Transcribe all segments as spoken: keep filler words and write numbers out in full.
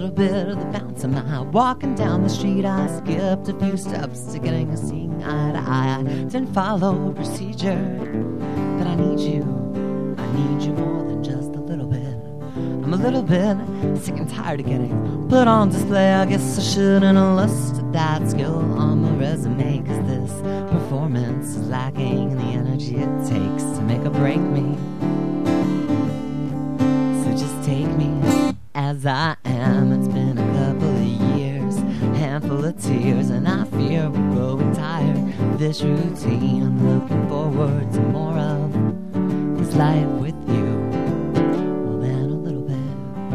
little bit of the bounce of my walking down the street. I skipped a few steps to getting a seeing eye to eye. I didn't follow procedure, but I need you. I need you more than just a little bit. I'm a little bit sick and tired of getting put on display. I guess I shouldn't have listed that skill on my resume, 'cause this performance is lacking in the energy it takes to make or break me. So just take me as I am. It's been a couple of years, handful of tears, and I fear we're growing tired of this routine. I'm looking forward to more of this life with you. Well, then a little bit.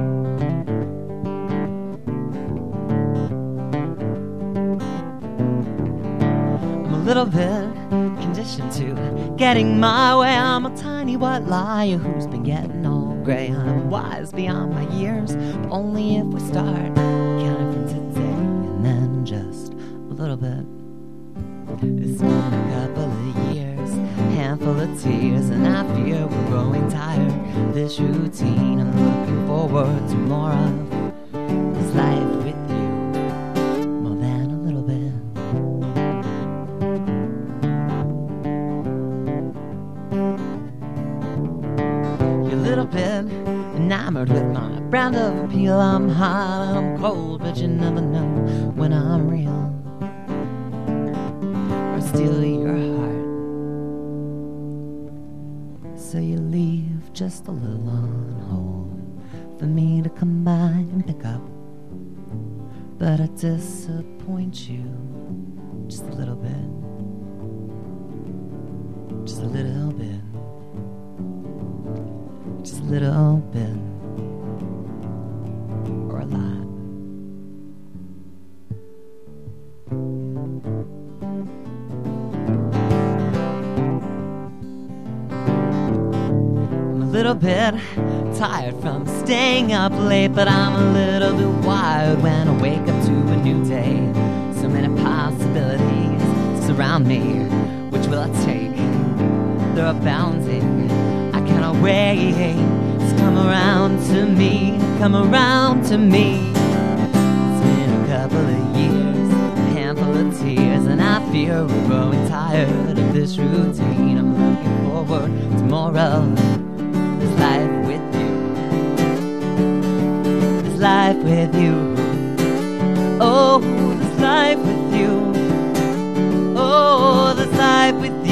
I'm a little bit conditioned to getting my way. I'm a tiny white liar who's been getting all gray. I'm wise beyond my years, but only if we start counting from today and then just a little bit. It's been a couple of years, handful of tears, and I fear we're growing tired of this routine. I'm looking forward to more of this life with you, more than a little bit. You're a little bit enamored with my brand of appeal. I'm hot and I'm cold, but you never know when I'm real or steal your heart. So you leave just a little on hold for me to come by and pick up. But I disappoint you just a little bit, just a little bit, just a little bit, or a lot. I'm a little bit tired from staying up late, but I'm a little bit wired when I wake up to a new day. So many possibilities surround me. Which will I take? They're abounding, I cannot wait. So come around to me, come around to me. It's been a couple of years, a handful of tears, and I fear we're growing tired of this routine. I'm looking forward to more of this life with you, this life with you. Oh, this life with you. Oh, this life with you.